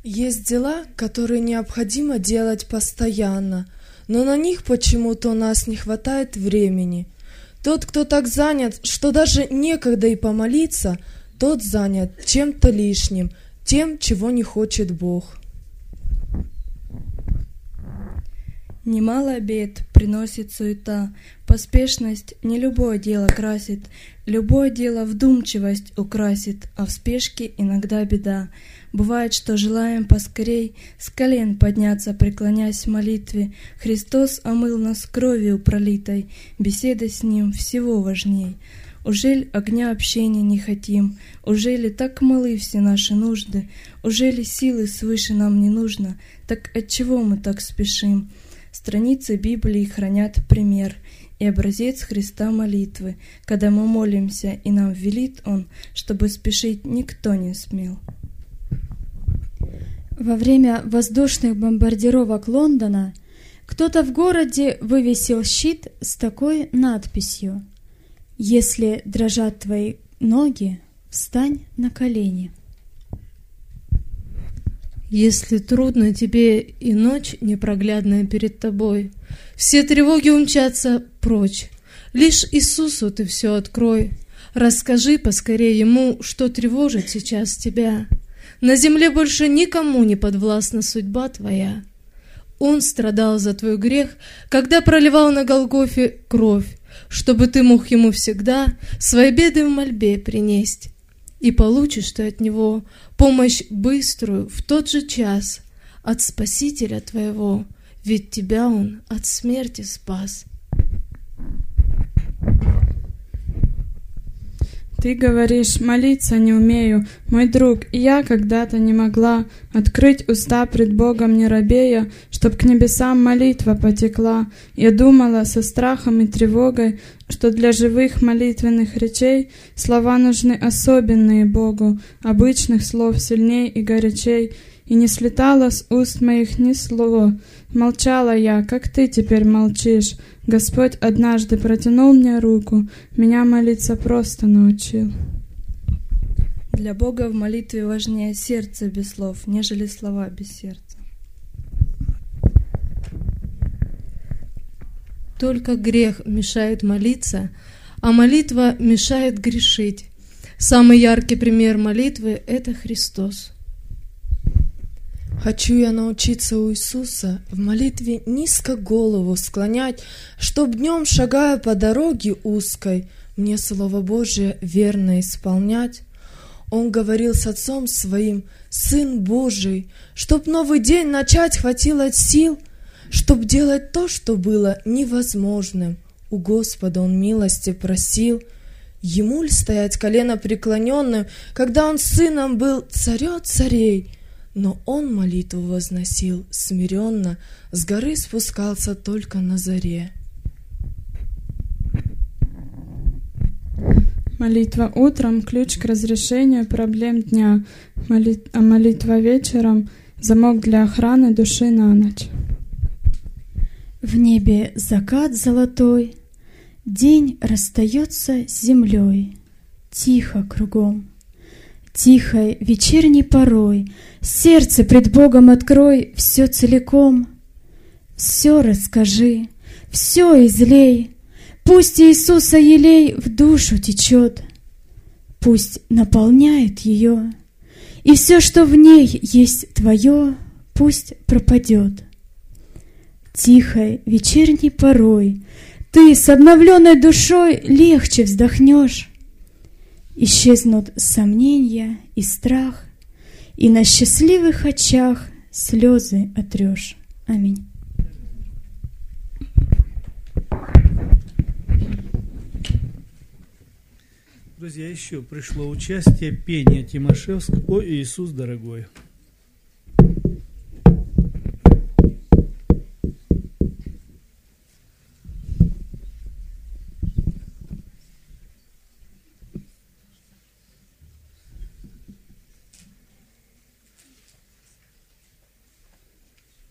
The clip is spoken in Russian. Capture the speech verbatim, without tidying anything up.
Есть дела, которые необходимо делать постоянно, но на них почему-то у нас не хватает времени. Тот, кто так занят, что даже некогда и помолиться, тот занят чем-то лишним, тем, чего не хочет Бог. Немало бед приносит суета, поспешность не любое дело красит, любое дело вдумчивость украсит, а в спешке иногда беда. Бывает, что желаем поскорей с колен подняться, преклоняясь в молитве. Христос омыл нас кровью пролитой, беседа с Ним всего важней. Ужель огня общения не хотим? Ужели так малы все наши нужды? Ужели силы свыше нам не нужно? Так отчего мы так спешим? Страницы Библии хранят пример и образец Христа молитвы, когда мы молимся, и нам велит Он, чтобы спешить никто не смел. Во время воздушных бомбардировок Лондона кто-то в городе вывесил щит с такой надписью: «Если дрожат твои ноги, встань на колени». Если трудно тебе и ночь непроглядная перед тобой, все тревоги умчатся прочь. Лишь Иисусу ты все открой. Расскажи поскорее Ему, что тревожит сейчас тебя. На земле больше никому не подвластна судьба твоя. Он страдал за твой грех, когда проливал на Голгофе кровь, чтобы ты мог Ему всегда свои беды в мольбе принесть. И получишь ты от Него помощь быструю в тот же час от Спасителя твоего, ведь тебя Он от смерти спас. Ты говоришь, молиться не умею, мой друг, и я когда-то не могла открыть уста пред Богом не робея, чтоб к небесам молитва потекла. Я думала со страхом и тревогой, что для живых молитвенных речей слова нужны особенные Богу, обычных слов сильней и горячей, и не слетало с уст моих ни слова. Молчала я, как ты теперь молчишь. Господь однажды протянул мне руку, меня молиться просто научил. Для Бога в молитве важнее сердце без слов, нежели слова без сердца. Только грех мешает молиться, а молитва мешает грешить. Самый яркий пример молитвы — это Христос. Хочу я научиться у Иисуса в молитве низко голову склонять, чтоб днем, шагая по дороге узкой, мне Слово Божие верно исполнять. Он говорил с Отцом Своим: Сын Божий, чтоб новый день начать хватило сил, чтоб делать то, что было невозможным. У Господа Он милости просил. Ему ль стоять колено преклоненным, когда Он сыном был царя царей? Но он молитву возносил смиренно, с горы спускался только на заре. Молитва утром — ключ к разрешению проблем дня, Молит... а молитва вечером — замок для охраны души на ночь. В небе закат золотой, день расстается с землей, тихо кругом. Тихой вечерней порой сердце пред Богом открой все целиком. Все расскажи, все излей, пусть Иисуса елей в душу течет, пусть наполняет ее, и все, что в ней есть твое, пусть пропадет. Тихой вечерней порой ты с обновленной душой легче вздохнешь. Исчезнут сомнения и страх, и на счастливых очах слезы отрешь. Аминь. Друзья, еще пришло участие пения Тимошевского «О Иисус дорогой».